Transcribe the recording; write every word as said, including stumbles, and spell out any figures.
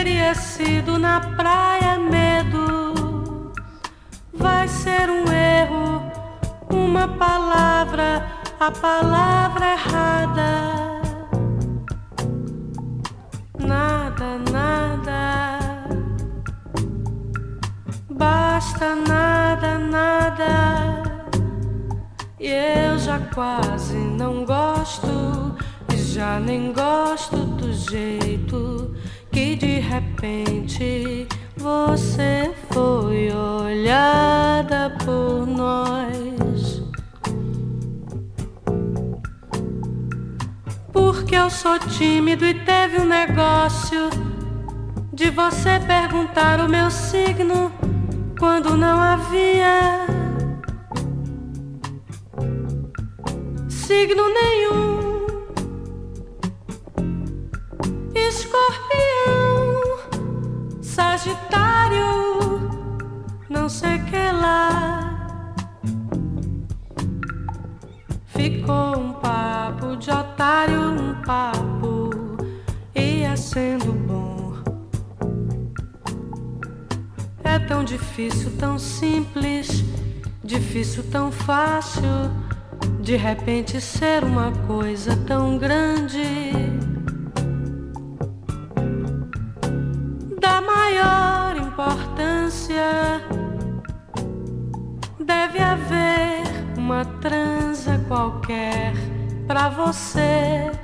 teria sido na praia medo. Vai ser um erro, uma palavra, a palavra errada. Nada, nada, basta nada, nada. E eu já quase não gosto, e já nem gosto do jeito que de repente você foi olhada por nós. Porque eu sou tímido e teve um negócio de você perguntar o meu signo quando não havia signo nenhum. Escorpião, Sagitário, não sei que lá. Ficou um papo de otário, um papo ia sendo bom. É tão difícil, tão simples, difícil, tão fácil, de repente ser uma coisa tão grande. Da maior importância, deve haver uma transa qualquer pra você.